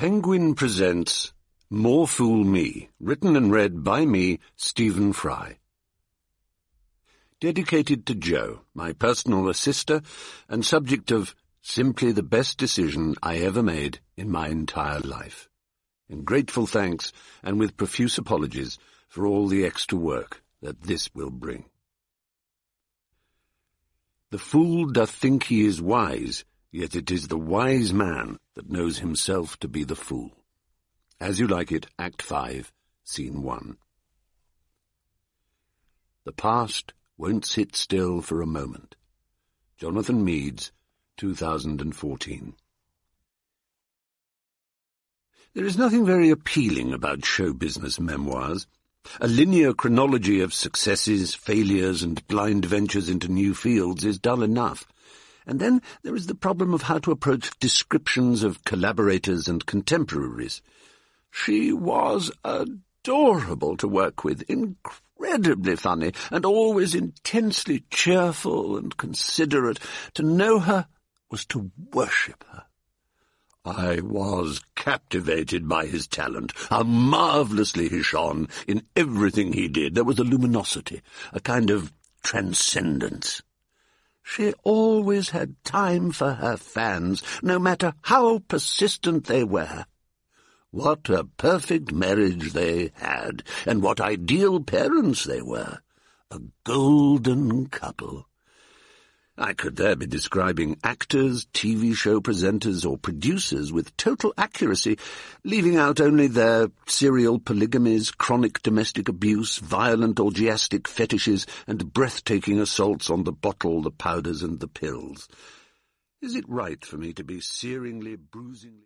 Penguin presents More Fool Me, written and read by me, Stephen Fry. Dedicated to Jo, my personal assister, and subject of simply the best decision I ever made in my entire life. In grateful thanks, and with profuse apologies, for all the extra work that this will bring. The fool doth think he is wise, yet it is the wise man that knows himself to be the fool. As You Like It, Act 5, Scene 1. The past won't sit still for a moment. Jonathan Meades, 2014. There is nothing very appealing about show business memoirs. A linear chronology of successes, failures, and blind ventures into new fields is dull enough. And then there is the problem of how to approach descriptions of collaborators and contemporaries. She was adorable to work with, incredibly funny, and always intensely cheerful and considerate. To know her was to worship her. I was captivated by his talent, how marvellously he shone in everything he did. There was a luminosity, a kind of transcendence. She always had time for her fans, no matter how persistent they were. What a perfect marriage they had, and what ideal parents they were. A golden couple. I could there be describing actors, TV show presenters, or producers with total accuracy, leaving out only their serial polygamies, chronic domestic abuse, violent orgiastic fetishes, and breathtaking assaults on the bottle, the powders, and the pills. Is it right for me to be searingly, bruisingly...